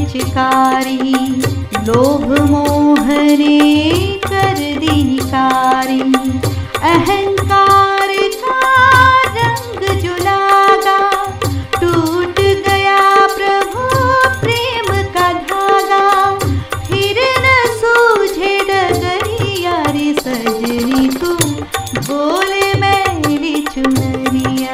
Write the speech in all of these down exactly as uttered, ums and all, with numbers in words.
पिचकारी, लोभ मोह ने कर दी निकारी। अहंकार का रंग जो लागा, टूट गया प्रभु प्रेम का धागा। फिर न सूझे डगरिया रे सजनी तू, बोले मेरी चुनरिया।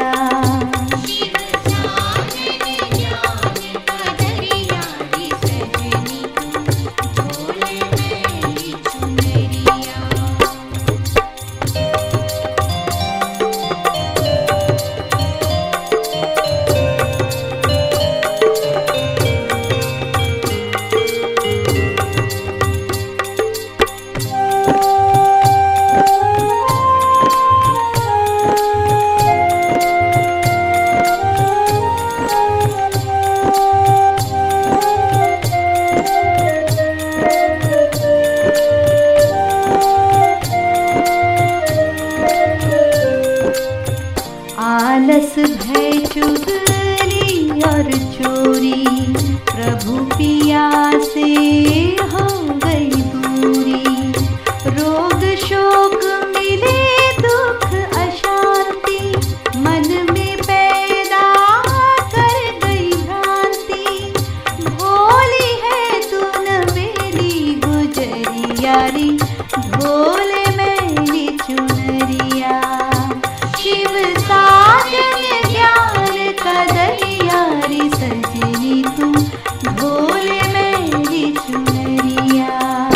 आलस भय चुगली और चोरी, प्रभु पिया से हो गई दूरी। रोग शोक मिले दुख अशांति, मन में पैदा कर गई भ्रांति। भोली है तू न मेरी गुजरिया रे, भोले मेरी चुनरिया। शिव साजन ज्ञान का दरिया रे सजनी तू, भोले मेरी चुनरिया।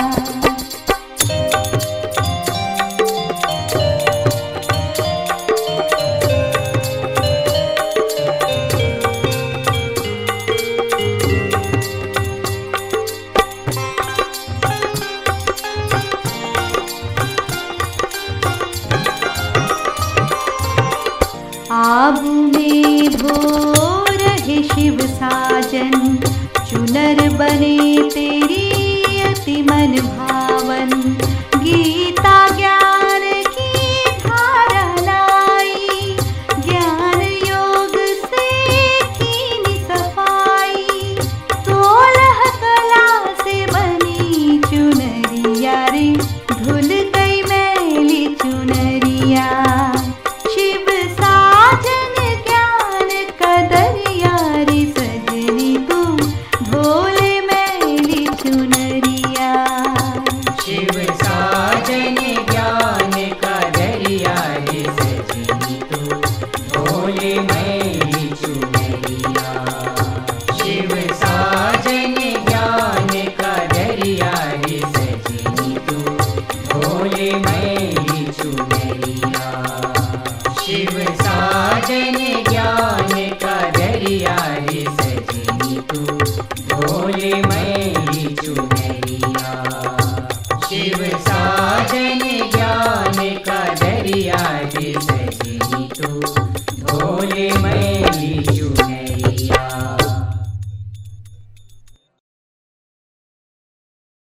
आबू में भो रहे शिव साजन, चुनर बने तेरी अति मन भावन। गीता ज्ञान की धारा लाई, ज्ञान योग से कीनी सफाई। सोलह कला से बनी चुनरिया रे, धुल गई मैली चुनरिया। शिव साजन ज्ञान का दरिया रे सजनी तू, भोले मेरी चुनरिया। शिव साजन ज्ञान का दरिया रे सजनी तू, भोले मेरी चुनरिया। शिव साजन ज्ञान का दरिया रे सजनी तू, भोले मेरी चुनरिया। शिव साजन ज्ञान का दरिया रे सजनी तू, भोले मेरी चुनरिया।